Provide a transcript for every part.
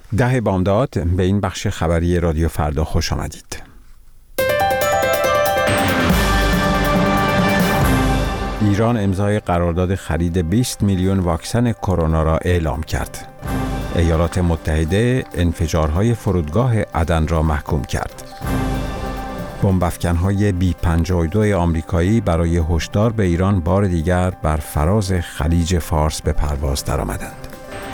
10 بامداد به این بخش خبری رادیو فردا خوش آمدید. ایران امضای قرارداد خرید 20 میلیون واکسن کرونا را اعلام کرد. ایالات متحده انفجارهای فرودگاه عدن را محکوم کرد. بمب‌افکن‌های B-52 آمریکایی برای هشدار به ایران بار دیگر بر فراز خلیج فارس به پرواز درآمدند.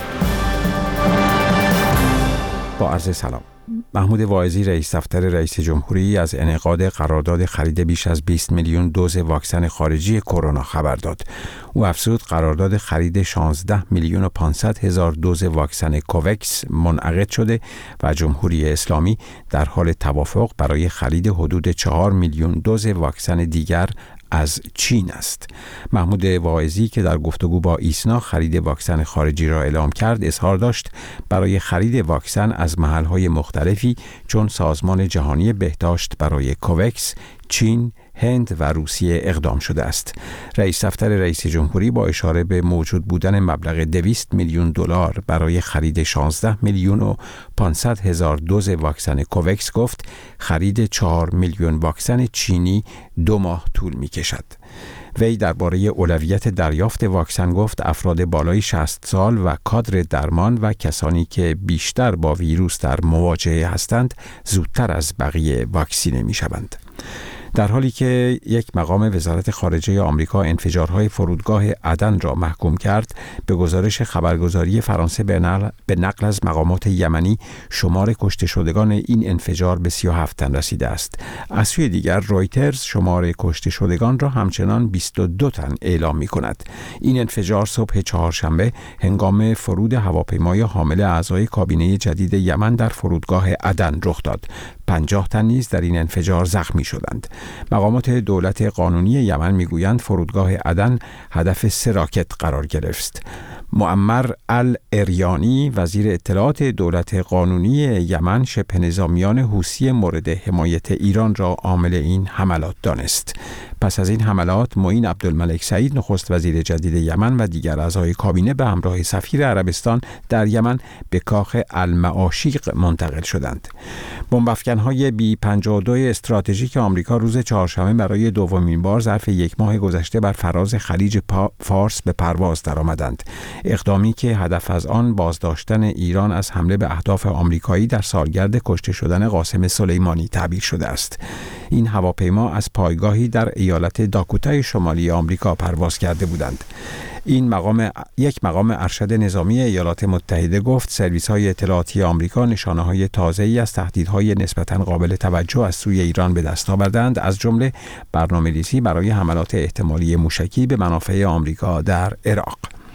با عرض سلام. محمود واعظی رئیس دفتر رئیس جمهوری از انعقاد قرارداد خرید بیش از 20 میلیون دوز واکسن خارجی کرونا خبر داد. او افزود قرارداد خرید 16 میلیون و 500 هزار دوز واکسن کووکس منعقد شده و جمهوری اسلامی در حال توافق برای خرید حدود 4 میلیون دوز واکسن دیگر از چین است. محمود واعظی که در گفتگو با ایسنا خرید واکسن خارجی را اعلام کرد، اظهار داشت برای خرید واکسن از محل‌های مختلفی چون سازمان جهانی بهداشت برای کووکس، چین، هند و روسیه اقدام شده است. رئیس دفتر رئیس جمهوری با اشاره به موجود بودن مبلغ 200 میلیون دلار برای خرید 16 میلیون و 500 هزار دوز واکسن کووکس گفت خرید 4 میلیون واکسن چینی 2 ماه طول می کشد. وی درباره اولویت دریافت واکسن گفت افراد بالای 60 سال و کادر درمان و کسانی که بیشتر با ویروس در مواجهه هستند زودتر از بقیه واکسینه می شوند. در حالی که یک مقام وزارت خارجه آمریکا انفجارهای فرودگاه عدن را محکوم کرد، به گزارش خبرگزاری فرانسه به نقل از مقامات یمنی شمار کشته شدگان این انفجار به 37 تن رسیده است. از سوی دیگر رویترز شمار کشته شدگان را همچنان 22 تن اعلام می کند. این انفجار صبح چهارشنبه هنگام فرود هواپیمای حامل اعضای کابینه جدید یمن در فرودگاه عدن رخ داد. 50 تن نیز در این انفجار زخمی شدند. مقامات دولت قانونی یمن میگویند فرودگاه عدن هدف 3 راکت قرار گرفت. معمر الاریانی وزیر اطلاعات دولت قانونی یمن شبه نظامیان حوثی مورد حمایت ایران را عامل این حملات دانست. پس از این حملات معین عبدالملک سعید نخست وزیر جدید یمن و دیگر اعضای کابینه به همراه سفیر عربستان در یمن به کاخ المعاشیق منتقل شدند. بمب‌افکن‌های B-52 استراتژیک آمریکا روز چهارشنبه برای دومین بار ظرف 1 ماه گذشته بر فراز خلیج فارس به پرواز درآمدند. اقدامی که هدف از آن بازداشتن ایران از حمله به اهداف آمریکایی در سالگرد کشته شدن قاسم سلیمانی تعبیر شده است. این هواپیما از پایگاهی در ایالت داکوتای شمالی آمریکا پرواز کرده بودند. یک مقام ارشد نظامی ایالات متحده گفت سرویس‌های اطلاعاتی آمریکا نشانه‌های تازه‌ای از تهدیدهای نسبتاً قابل توجه از سوی ایران به دست آوردند، از جمله برنامه‌ریزی برای حملات احتمالی موشکی به منافع آمریکا در عراق.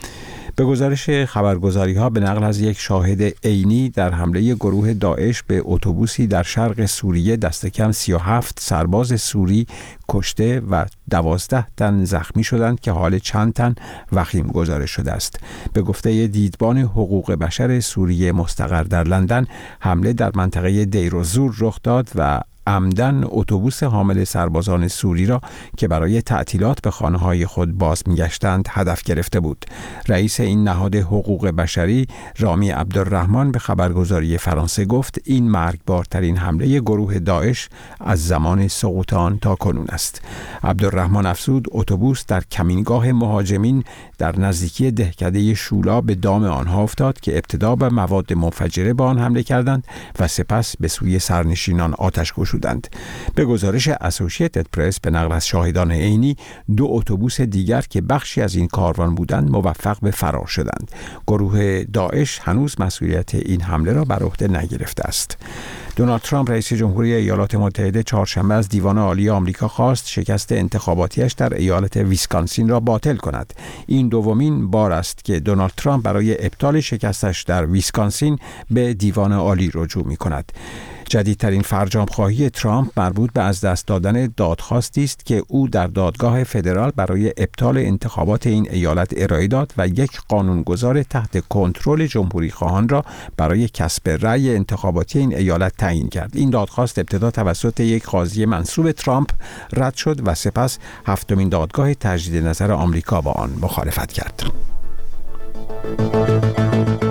به گزارش خبرگزاری‌ها به نقل از یک شاهد عینی در حمله گروه داعش به اتوبوسی در شرق سوریه دست کم 37 سرباز سوری کشته و 12 تن زخمی شدند که حال چند تن وخیم گزارش شده است. به گفته دیدبان حقوق بشر سوریه مستقر در لندن، حمله در منطقه دیرالزور رخ داد و عمدن اتوبوس حامل سربازان سوری را که برای تعطیلات به خانه‌های خود باز می‌گشتند هدف گرفته بود. رئیس این نهاد حقوق بشری رامی عبدالرحمن به خبرگزاری فرانسه گفت این مرگبارترین حمله گروه داعش از زمان سقوط آن تا کنون است. عبدالرحمن افزود اتوبوس در کمینگاه مهاجمین در نزدیکی دهکده شولا به دام آنها افتاد که ابتدا به مواد منفجره به آن حمله کردند و سپس به سوی سرنشینان آتش گشودند. به گزارش اسوسییتد پرس به نقل از شاهدان عینی 2 اتوبوس دیگر که بخشی از این کاروان بودند موفق به فرار شدند. گروه داعش هنوز مسئولیت این حمله را بر عهده نگرفته است. دونالد ترامپ رئیس جمهوری ایالات متحده چهارشنبه از دیوان عالی آمریکا خواست شکست انتخاباتیش در ایالت ویسکانسین را باطل کند. این دومین بار است که دونالد ترامپ برای ابطال شکستش در ویسکانسین به دیوان عالی رجوع می کند. جدیدترین فرجام‌خواهی ترامپ مربوط به از دست دادن دادخواستی است که او در دادگاه فدرال برای ابطال انتخابات این ایالت ارائه داد و یک قانونگذار تحت کنترل جمهوری خواهان را برای کسب رأی انتخاباتی این ایالت تعیین کرد. این دادخواست ابتدا توسط یک قاضی منصوب ترامپ رد شد و سپس هفتمین دادگاه تجدید نظر آمریکا با آن مخالفت کرد.